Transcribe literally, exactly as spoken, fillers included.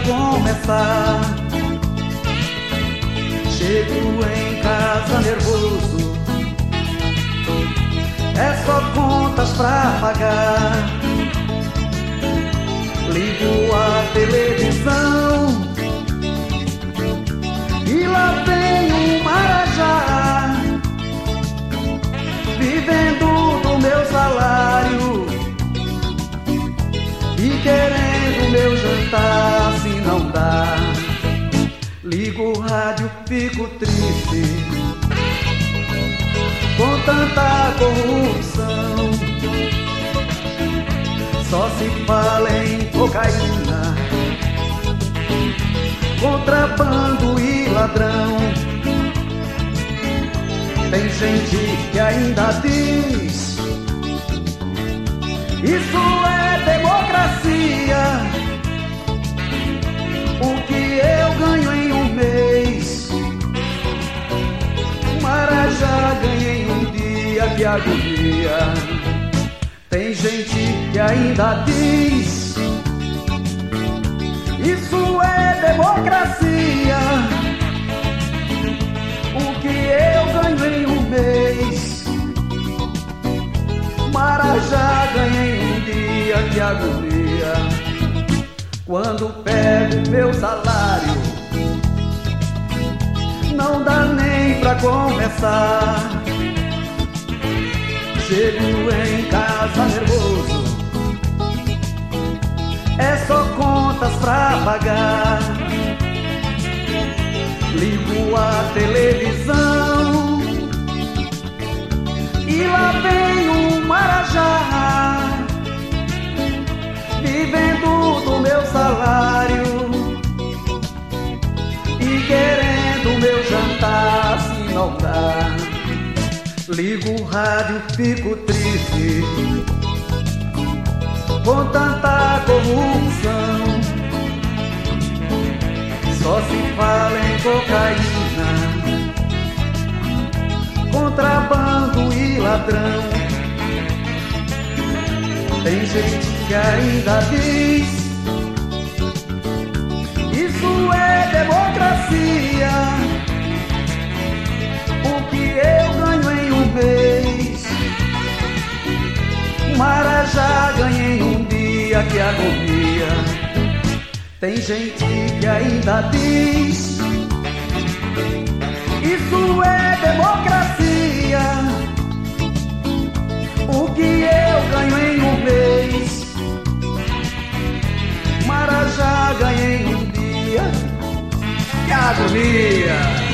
começar. Chego em casa nervoso, é só contas pra pagar. Ligo a televisão e lá vem um marajá, vivendo do meu salário e querendo meu jantar. Se não dá, ligo o rádio, fico triste com tanta corrupção. Só se fala em cocaína, contrabando e ladrão. Tem gente que ainda diz: isso é democracia. O que eu ganho em um mês, o Marajá ganha em um dia. Que agonia. Tem gente que ainda diz: isso é democracia. O que eu ganho em um mês, Marajá ganha em um dia. Que agonia. Quando pego meu salário, não dá nem pra começar. Chego em casa nervoso, é só contas pra pagar. Ligo a televisão e lá vem um marajá, vivendo do meu salário e querendo meu jantar. Se não dá, ligo o rádio, fico triste com tanta corrupção. Só se fala em cocaína, contrabando e ladrão. Tem gente que ainda diz: isso é democracia. O que eu ganho em um mês, Marajá ganha em um dia. Que agonia. Tem gente que ainda diz: isso é democracia. O que eu ganho em um mês, Marajá ganha em um dia. Que agonia.